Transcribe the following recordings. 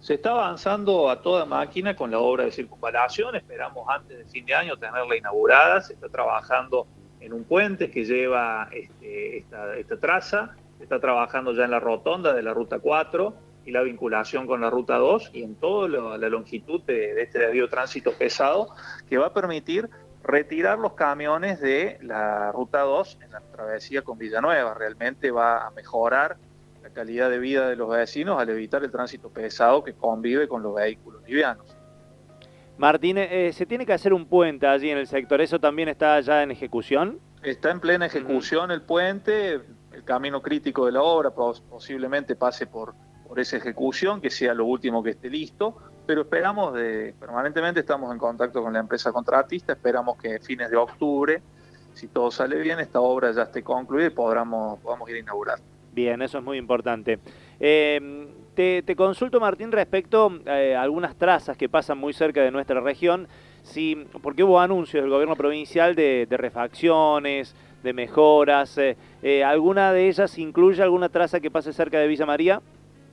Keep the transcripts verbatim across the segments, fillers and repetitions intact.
Se está avanzando a toda máquina con la obra de circunvalación, esperamos antes de fin de año tenerla inaugurada. Se está trabajando en un puente que lleva este, esta, esta traza, se está trabajando ya en la rotonda de la ruta cuatro y la vinculación con la ruta dos y en toda la longitud de, de este desvío de tránsito pesado, que va a permitir retirar los camiones de la ruta dos en la travesía con Villanueva. Realmente va a mejorar la calidad de vida de los vecinos al evitar el tránsito pesado que convive con los vehículos livianos. Martín, eh, ¿se tiene que hacer un puente allí en el sector? ¿Eso también está ya en ejecución? Está en plena ejecución uh-huh. el puente, el camino crítico de la obra posiblemente pase por, por esa ejecución, que sea lo último que esté listo, pero esperamos, de, permanentemente estamos en contacto con la empresa contratista, esperamos que a fines de octubre, si todo sale bien, esta obra ya esté concluida y podamos, podamos ir a inaugurar. Bien, eso es muy importante. Eh, te, te consulto, Martín, respecto eh, a algunas trazas que pasan muy cerca de nuestra región, si, porque hubo anuncios del gobierno provincial de, de refacciones, de mejoras. Eh, eh, ¿Alguna de ellas incluye alguna traza que pase cerca de Villa María?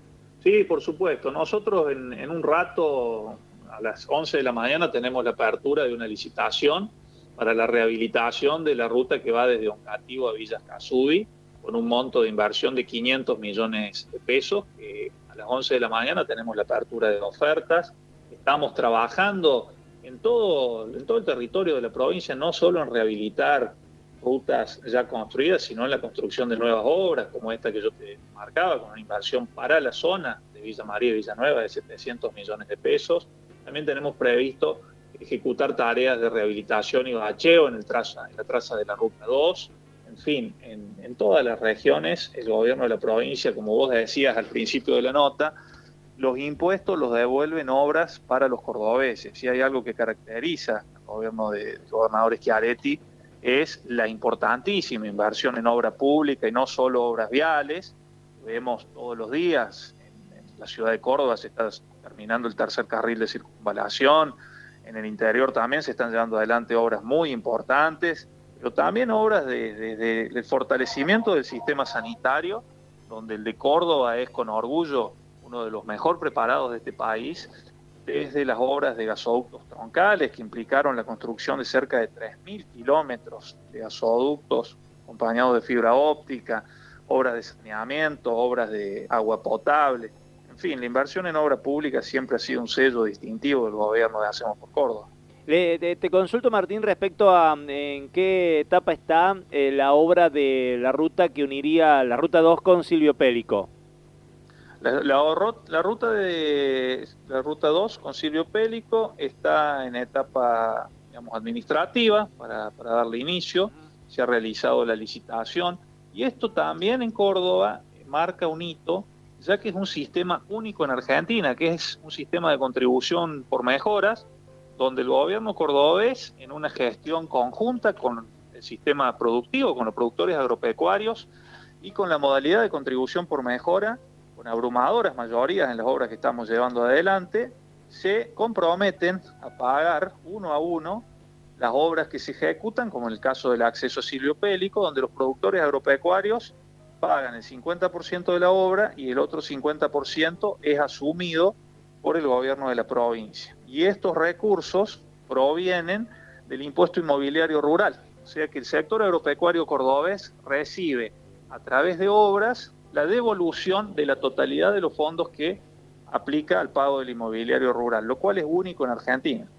Sí, por supuesto. Nosotros en, en un rato, a las once de la mañana, tenemos la apertura de una licitación para la rehabilitación de la ruta que va desde Oncativo a Villa Casubi, con un monto de inversión de quinientos millones de pesos. Eh, a las once de la mañana tenemos la apertura de ofertas. Estamos trabajando en todo, en todo el territorio de la provincia, no solo en rehabilitar rutas ya construidas, sino en la construcción de nuevas obras, como esta que yo te marcaba, con una inversión para la zona de Villa María y Villanueva de setecientos millones de pesos. También tenemos previsto ejecutar tareas de rehabilitación y bacheo en, el traza, en la traza de la ruta dos. En fin, en, en todas las regiones, el gobierno de la provincia, como vos decías al principio de la nota, los impuestos los devuelven obras para los cordobeses. Si hay algo que caracteriza al gobierno del gobernador Schiaretti, es la importantísima inversión en obra pública y no solo obras viales. Vemos todos los días, en, en la ciudad de Córdoba se está terminando el tercer carril de circunvalación, en el interior también se están llevando adelante obras muy importantes, pero también obras de, de, de, de fortalecimiento del sistema sanitario, donde el de Córdoba es con orgullo uno de los mejor preparados de este país, desde las obras de gasoductos troncales que implicaron la construcción de cerca de tres mil kilómetros de gasoductos acompañados de fibra óptica, obras de saneamiento, obras de agua potable. En fin, la inversión en obra pública siempre ha sido un sello distintivo del gobierno de Hacemos por Córdoba. Le, te, te consulto, Martín, respecto a en qué etapa está eh, la obra de la ruta que uniría la ruta dos con Silvio Pellico. La, la, la, ruta de la ruta dos con Silvio Pellico está en etapa, digamos, administrativa para, para darle inicio. Se ha realizado la licitación y esto también en Córdoba marca un hito, ya que es un sistema único en Argentina, que es un sistema de contribución por mejoras, donde el gobierno cordobés, en una gestión conjunta con el sistema productivo, con los productores agropecuarios y con la modalidad de contribución por mejora, con abrumadoras mayorías en las obras que estamos llevando adelante, se comprometen a pagar uno a uno las obras que se ejecutan, como en el caso del acceso a Silvio Pellico, donde los productores agropecuarios pagan el cincuenta por ciento de la obra y el otro cincuenta por ciento es asumido por el gobierno de la provincia. Y estos recursos provienen del impuesto inmobiliario rural, o sea que el sector agropecuario cordobés recibe a través de obras la devolución de la totalidad de los fondos que aplica al pago del inmobiliario rural, lo cual es único en Argentina.